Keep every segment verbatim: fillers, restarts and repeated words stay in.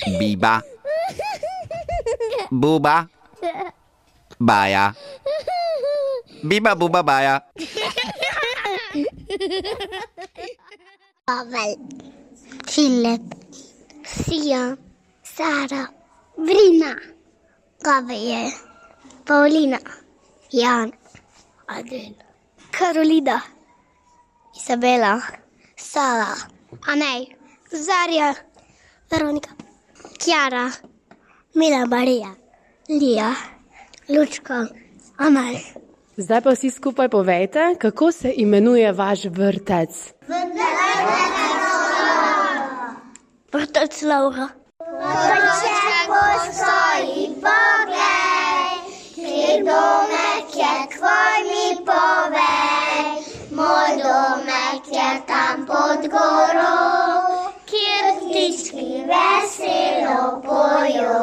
Biba. Buba. Baja. Biba, buba, baja. Pavel, Filip, Sia, Sara, Vrina, Gabriel, Paulina, Jan, Adel, Karolina, Isabela, Sara, Anej, Zarja, Veronika, Chiara, Mila Marija, Lija, Lučka, Amal. Zdaj pa vsi skupaj povejte, kako se imenuje vaš vrtec. Vrtec Laura. Vrtec postoji, poglej, kjer domek je tvoj, mi povej. Moj domek je tam pod goro, kjer ptički veselo pojo.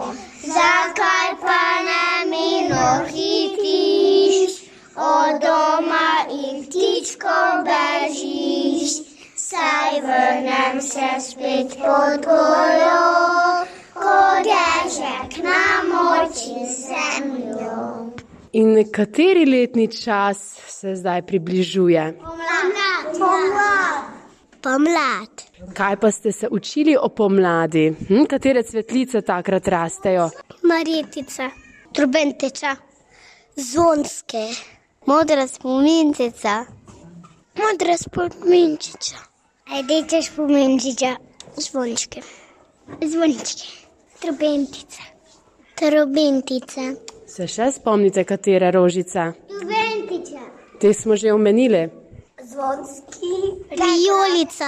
Zakaj pa ne mino hitiš, od doma in ptičko bežiš? Saj vrnem se spet pod goro, ko dežek namoči zemljo. In kateri letni čas se zdaj približuje? Pomlad. Pomlad. Pomlad. Kaj pa ste se učili o pomladi? Hm, katere cvetlice takrat rastejo? Marjetica, trobentiča, zvonske, modra spominčica, modra spominčica, rdeča spominčica, zvončke, zvončke, trobentice, trobentice. Se še spomnite, katere rožice? Trobentice. Te smo že omenili. Zvonski, vijolica,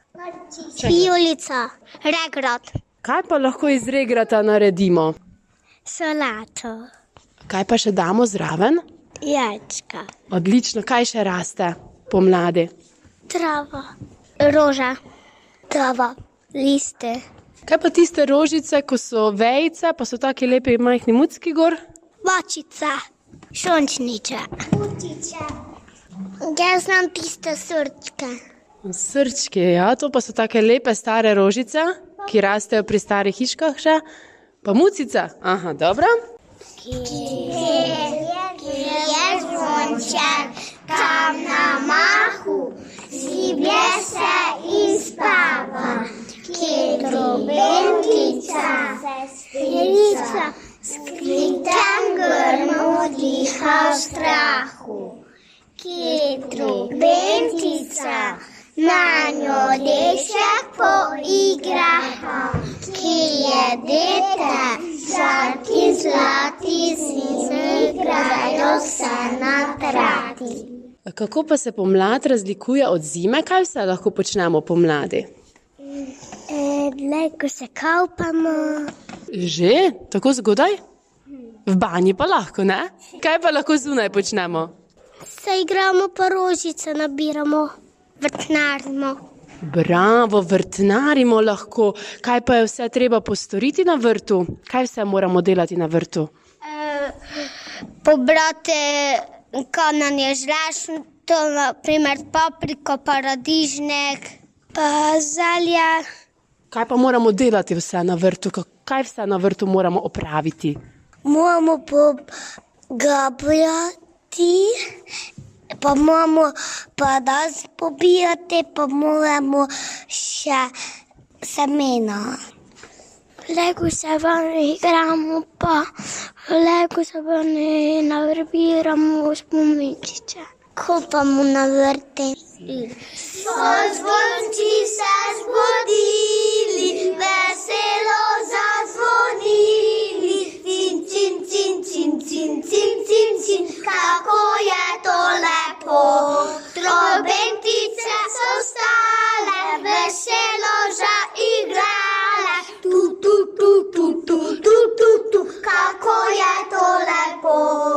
vijolica, regrat. Kaj pa lahko iz regrata naredimo? Solato. Kaj pa še damo zraven? Jajčka. Odlično, kaj še raste pomladi? Trava. Roža. Trava. Liste. Kaj pa tiste rožice, ko so vejice, pa so taki lepi majhni mucki gor? Vačica. Šončniča. Utiča. Jaz znam tiste srčke. Srčki, ja, to pa so take lepe stare rožice, ki rastejo pri starih hiškah še. Pa mucica. Aha, dobro. Kjer je zvonček, tam na mahu, ziblje se in spava. Kjer trobentica, sesterica, skritem grmu diha v strahu. Kjer trobentica, na njo dešek poigra, kjer je dete, zlati, zlati, zime igrajo se na trati. Kako pa se pomlad razlikuje od zime? Kaj vse lahko počnemo pomladi? Dlje, ko se kaupamo. Že? Tako zgodaj? V banji pa lahko, ne? Kaj pa lahko zunaj počnemo? Se igramo pa rožice, nabiramo, vrtnarimo. Bravo, vrtnarimo lahko. Kaj pa je vse treba postoriti na vrtu? Kaj vse moramo delati na vrtu? E, pobrati, ko nam je žlašno, to naprimer papriko, paradižnik, pa zelje. Kaj pa moramo delati vse na vrtu? Kaj vse na vrtu moramo opraviti? Moramo pogabljati, pa moramo pa nas pobijati, pa moramo še semena. Lego se van igramo, pa lego se van nabiramo spominčiče. Kopamo na vrte. So zvonči se zbudili, veselo zazvonili. Cin, cin, cin, cin, cin, cin, cin, cin, kako je to lepo. Trobentice so stale, veselo zaigrale. Tu, tu, tu, tu, tu, tu, tu, tu, kako je to lepo.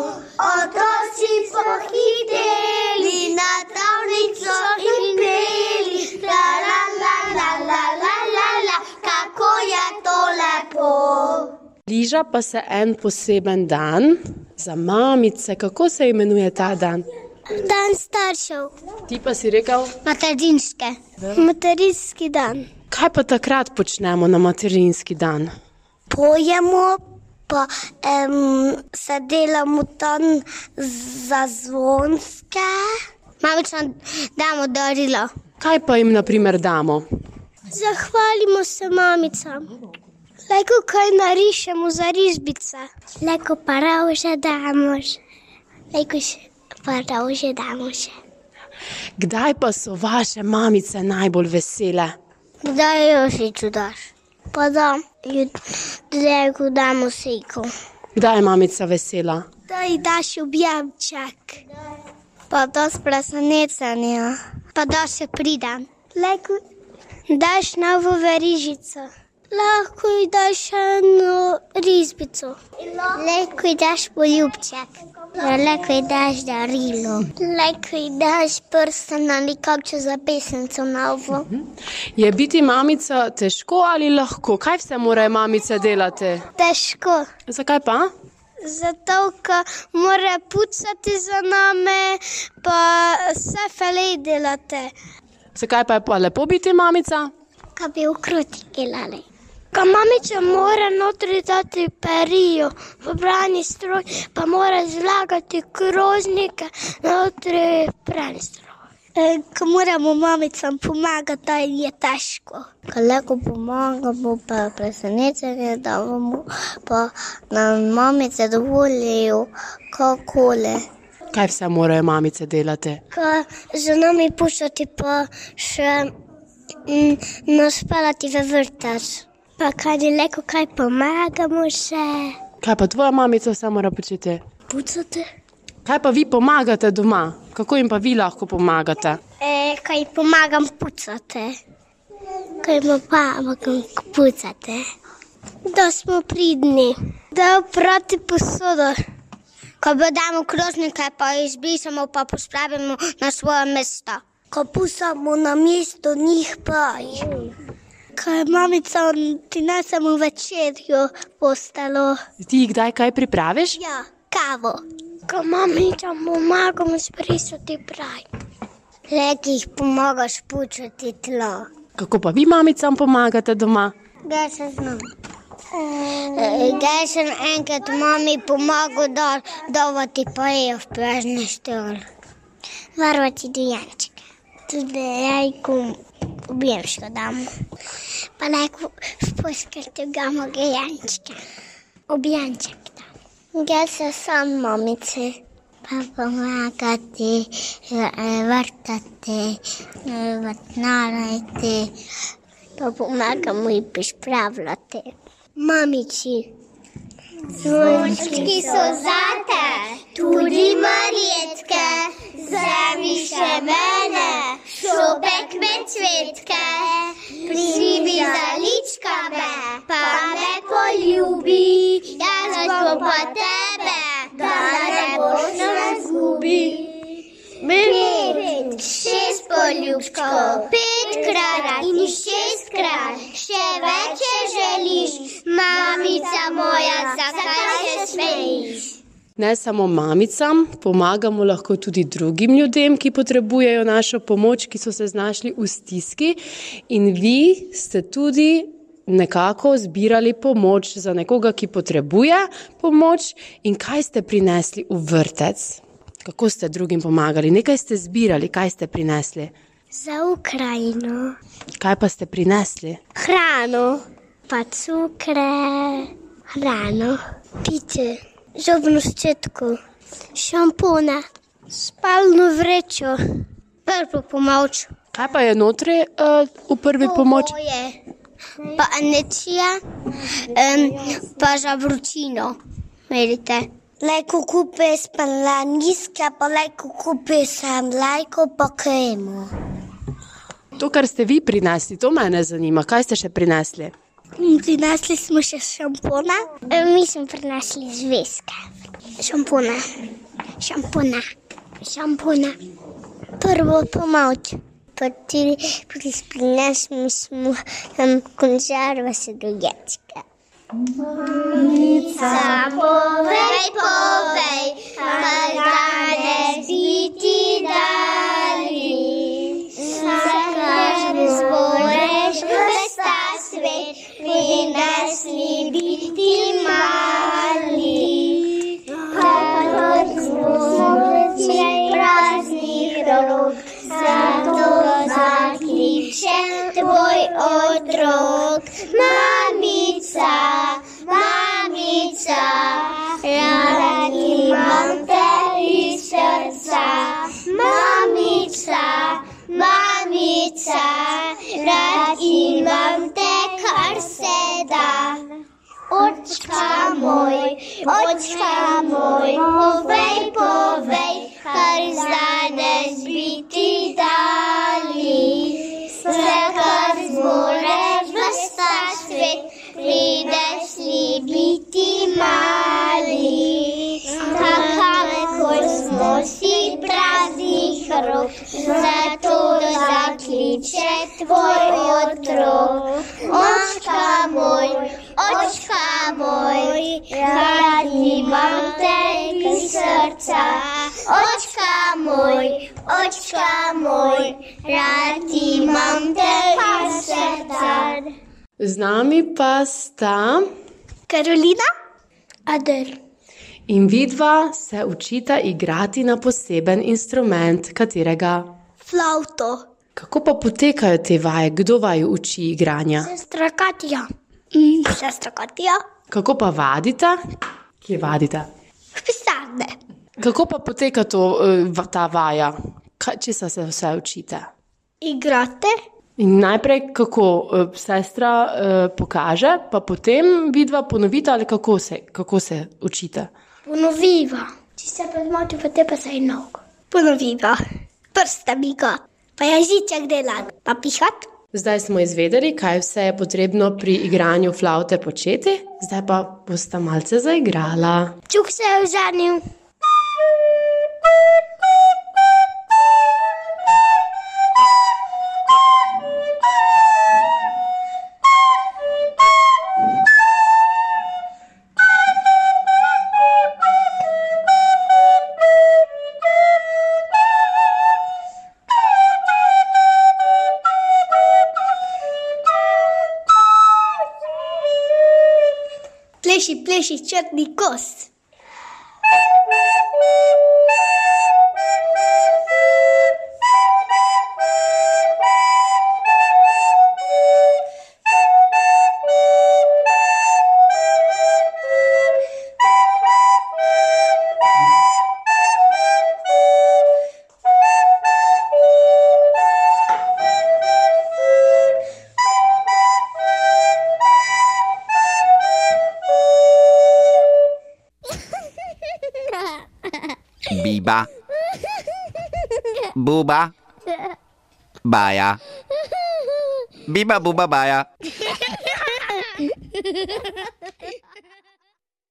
Otroci pohiteli, na travnico in peli. La, la, la, la, la, la, la, la, kako je to lepo. Bliža pa se en poseben dan za mamice. Kako se imenuje ta dan? Dan staršev. Ti pa si rekel? Materinske. Materinski dan. Kaj pa takrat počnemo na materinski dan? Pojemo, pa um, se delamo tam za zvonske. Mamičam damo darilo. Kaj pa jim na primer damo? Zahvalimo se mamicam. Leko kaj narišemo za risbice. Leko pa ravže damo. Leko pa ravže damo še. Kdaj pa so vaše mamice najbolj vesele? Kdaj jo si daš? Pa da, leko damo sejko. Kdaj je mamica vesela? Da ji daš objemček. Pa da s presenečenja. Pa da se pridem. Leko daš novo verižico. Lahko ji daš eno risbico. Lahko ji daš poljubček. Lahko ji daš darilo. Lahko ji daš prsten ali kakšno zapestnico novo. Je biti mamica težko ali lahko? Kaj vse morajo mamice delati? Težko. Zakaj pa? Zato, ker mora pucati za name, pa vse felej delate. Zakaj pa je pa lepo biti mamica? Kaj bi ukroti delali. Ko mamiča mora notri dati perijo v brani stroj, pa mora zlagati krožnike notri prani stroj. E, ko moramo mamicam pomagati, da je težko. Ko leko pomagamo, pa presenečenje davamo, pa nam mamice dovolijo kakole. Kaj vse morajo mamice delati? Ko za nami puščati, pa še mm, nas pelati v vrtač. Pa kaj leko kaj pomagamo še. Kaj pa tvoja mamica vse mora početi? Pucati. Kaj pa vi pomagate doma? Kako jim pa vi lahko pomagate? E, kaj pomagam pucati. Kaj mu pomagam pucati. Da smo pridni. Da oprati posodo. Ko bo damo krožnike, pa izbrišemo, pa pospravimo na svoje mesto. Ko pusamo na mesto njih paj. Kaj mamica ti nesemo večerjo postalo. Ti kdaj kaj pripraviš? Ja, kavo. Ko mamica pomagamo zbrisati praj. Leki jih pomagaš pučati tlo. Kako pa vi mamicam pomagate doma? Gaj se znam. Gaj sem enkrat mami pomagal da, davati pajejo v pražni štol. Varvati dojenčke. Tudi jajku objemško damo. Pa neko v poskrtu gamo gajančke. Objanček damo. Gaj se sam mamice. Pa pomagati, vrtati, vrtnarati. Pa pomagamo jih pripravljati. Mamici. Zvončki so zate, tudi Marjetke, zemi še mene, šopek med cvetke. Priživi za lička me, pa me poljubi, jaz bom pa tebe, da ne boš nas zgubi. Pet, šest poljubčkov, petkrat in šestkrat, še več če želiš, mamica moja, zakaj se smejiš? Ne samo mamicam, pomagamo lahko tudi drugim ljudem, ki potrebujejo našo pomoč, ki so se znašli v stiski. In vi ste tudi nekako zbirali pomoč za nekoga, ki potrebuje pomoč. In kaj ste prinesli v vrtec? Kako ste drugim pomagali? Nekaj ste zbirali, kaj ste prinesli? Za Ukrajino. Kaj pa ste prinesli? Hrano, pa cukre, hrano, piće, zobno ščetko, šampone, spalno vrečo, prvo pomoč. Kaj pa je notri uh, v prvi pomoč? Oboje, pa anečija, um, pa za vročino, merite. Leko kupe spalaniska, pa leko kupe sam lajko, pa kremo. To, kar ste vi prinesli, to mene zanima. Kaj ste še prinesli? Prinesli smo še šampona. Mi smo prinesli zvezke. Šampona, šampona, šampona. Prvo pomoč. Potem prinesli smo um, konzerve se dojenčke. Mamica, povej, povej, kaj danes bi ti dali. Zakaj ne zboreš, svet prinesli biti mali. Kakor zvoči praznih rok, zato zakliče tvoj otrok. Mamica, mamica, rad imam te iz srca. Mamica, mamica, rad imam te, kar se da. Očka moj, očka moj, povej, povej, kar danes bi ti dali. Zakaj zmoreš ves ta svet, prinesli biti mali. Kakor smo si praznih rok, zato zakliče tvoj otrok. Očka moj, očka moj, rad imam te iz srca. Očka moj, očka moj, rad imam te iz srca. Z nami pa sta Karolina, Adel. in vidva se učita igrati na poseben instrument, katerega. Flavto. Kako pa potekajo te vaje? Kdo vaju uči igranja? Sestra Katja. Mm. Sestra Katja. Kako pa vadita? Kje vadita? V pisarne. Kako pa poteka to, eh, va- ta vaja? Kaj, česa se vse učite? Igrate? In najprej, kako eh, sestra eh, pokaže, pa potem vidva ponovita, ali kako se, kako se učite? Ponoviva. Če se pa zmoti, potem pa se je nog. Ponoviva. Prsta miga. Pa jeziček delati. Pa pihat. Zdaj smo izvedeli, kaj vse je potrebno pri igranju flavte početi, zdaj pa bosta malce zaigrala. Čuk se je oženil. Pleši, pleši, črni kos. Biba. Buba. Baja. Biba, buba, baja.